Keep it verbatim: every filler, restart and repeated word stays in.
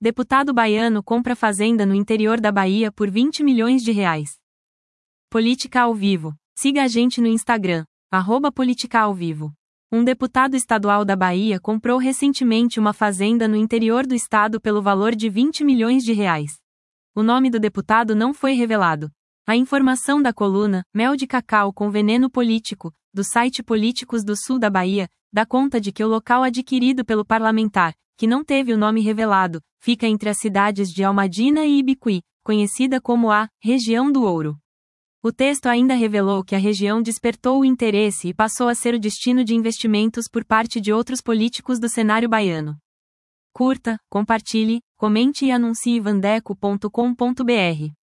Deputado baiano compra fazenda no interior da Bahia por vinte milhões de reais. Política ao vivo. Siga a gente no Instagram, arroba Política ao Vivo. Um deputado estadual da Bahia comprou recentemente uma fazenda no interior do estado pelo valor de vinte milhões de reais. O nome do deputado não foi revelado. A informação da coluna Mel de Cacau com Veneno Político, do site Políticos do Sul da Bahia, dá conta de que o local adquirido pelo parlamentar, que não teve o nome revelado, fica entre as cidades de Almadina e Ibiqui, conhecida como a região do ouro. O texto ainda revelou que a região despertou o interesse e passou a ser o destino de investimentos por parte de outros políticos do cenário baiano. Curta, compartilhe, comente e anuncie vandeco ponto com ponto br.